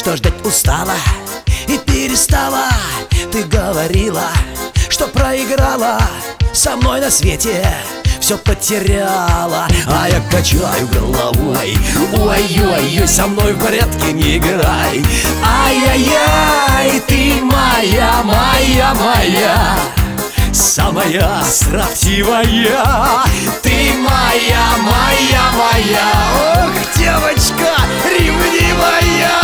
что ждать устала и перестала. Ты говорила, что проиграла, со мной на свете все потеряла. А я качаю головой: ой-ой-ой, со мной в порядке не играй. Ай-яй-яй, ты моя, моя, моя, самая строптивая. Ты моя, моя, моя. Ох, девочка ревнивая.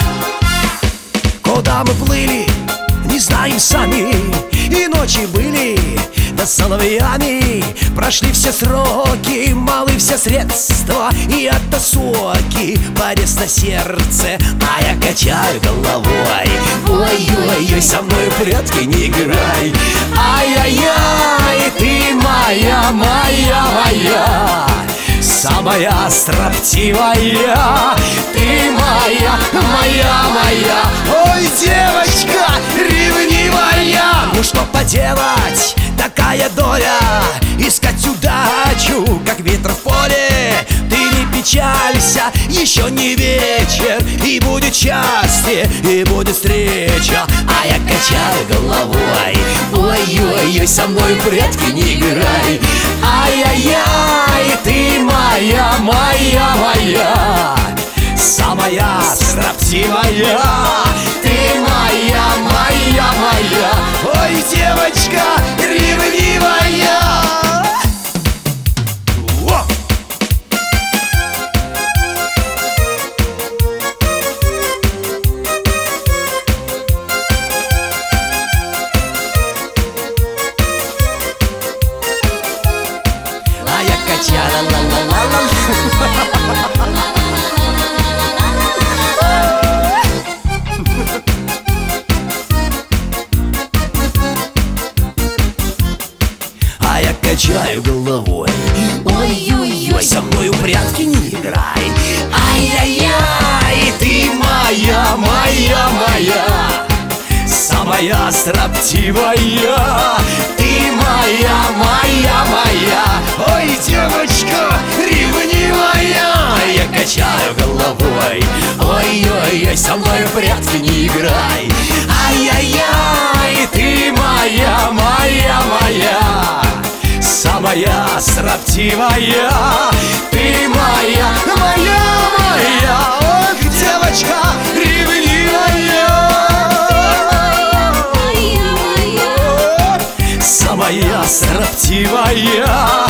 Куда мы плыли, не знаем сами, и ночи были да соловьями. Прошли все сроки, малы все средства, и это соки порез на сердце. А я качаю головой: ой-ой-ой, со мной в порядке не играй. Ай-яй-яй, ты моя, моя, моя, самая строптивая. Ты моя, моя, моя. Ой, девочка ревнивая. Ну что поделать, такая доля, искать удачу, как ветер в поле. Ты не печалься, еще не вечер, и будет счастье, и будет встреча. А я качаю головой: ой-ой-ой, со мной в порядке не играй. Ай-яй-яй, ты моя, моя, моя, самая строптивая. Ты моя, моя, моя. Ой, девочка ревнивая. А я качала ла-ла-ла-ла. А я качаю головой: ой-ой-ой, со мной в порядке не играй. Ай-яй-яй, ты моя, моя, моя, самая строптивая. Ты моя, моя, моя. Ой, девочка ревнивая. Я качаю головой: ой-ой-ой, со мной в порядке не играй. Ай-яй-яй, ты моя, моя, моя, самая строптивая. Ты моя, моя, моя. Ох, девочка ревнивая, самая строптивая.